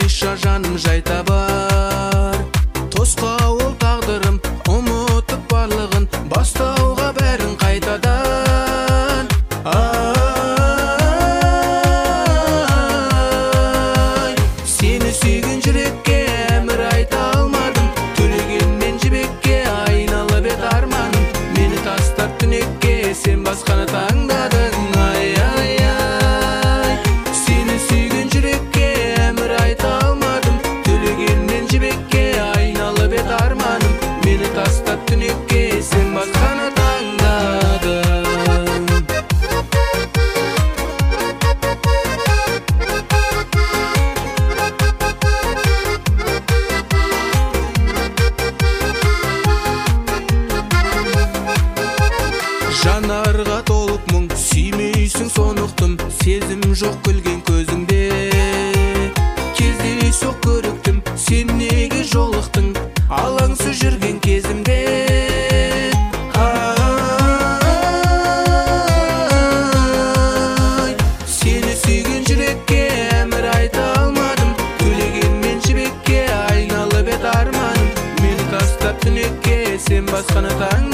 Айша жаным жай табар, тосқауыл тағдырым ұмытып барлығын, бастауға бәрін қайтадан. Ай, сені сүйген жүрекке әмір айта алмадым, төлеген мен жібекке айналып ед арманым. Мені тастап түнекке сен басқаны таңдадың. Ай, ай, ай, сені сүйген жүрекке әмір айта алмадым, төлеген мен жібекке айналып ед арманым. Мені тастап түнекке сен басқаны таңдадың. Жанарға толып мұң, сүймейсің сонықты, сезім жоқ күлген көзіңде. Кездейсоқ көріктім, сен неге жолықтың, алаңсыз жүрген кезімде. Ай, сені сүйген жүрекке әмір айта алмадым, төлеген мен жібекке айналып ед арманым. Мені тастап түнекке сен басқаны таңдадың.